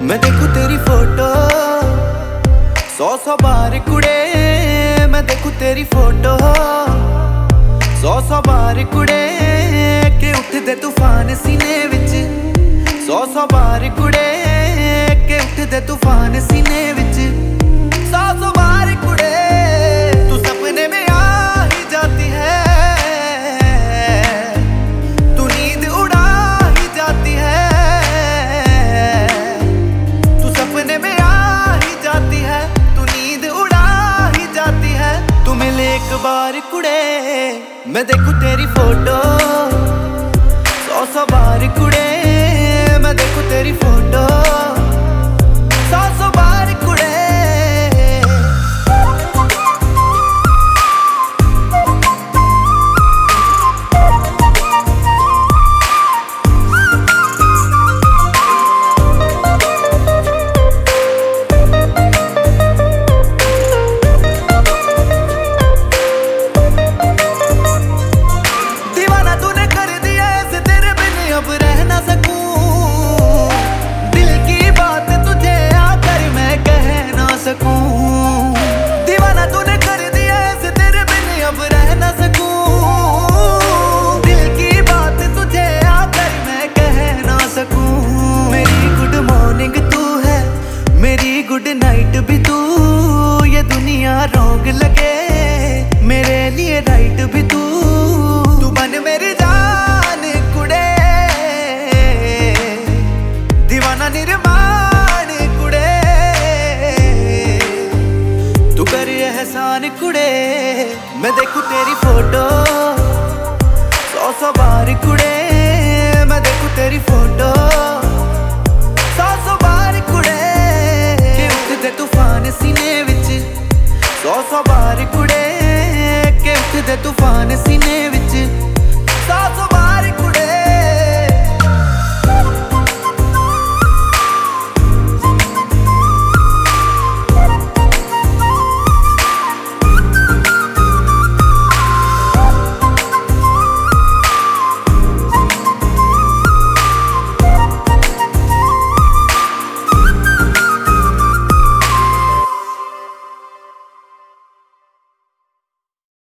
मैं देखूं तेरी फोटो 100 बार कुड़े। मैं देखूं तेरी फोटो 100 बार कुड़े के उठदे तूफान सीने विच। 100 बार कुड़े के उठदे तूफान सीने विच। 100 बार कुड़े तू सपने में आ ही जाती है। तू नींद उड़ा ही जाती है। तू सपने में आ ही जाती है। तू नींद उड़ा ही जाती है। तू मिले एक बार कुड़े। मैं देखूं तेरी फोटो 100 बार कुड़े। मैं देखूं तेरी फोटो 100 बार कुड़े। दीवाना तूने कर दिया ऐसे तेरे बिन अब रह ना सकूं। दिल की बात तुझे आकर मैं कह ना सकूं। दीवाना तूने कर दिया ऐसे तेरे बिन अब रह ना सकूं। दिल की बात तुझे आकर मैं कह ना सकूं। मेरी गुड मॉर्निंग तू है, मेरी गुड नाइट भी तू। ये दुनिया रॉन्ग लगे मेरे लिए राइट भी तू। तू बन मेरी जान कुड़े, दीवाना निर्माण कुड़े। तू कर एहसान कुड़े। मैं देखूं तेरी फोटो 100 बार कुड़े। मैं देखूं तेरी फोटो 100 बार कुड़े के उठदे तूफान सीने विच। 100 बार कुड़े के उठदे तूफान सीने विच।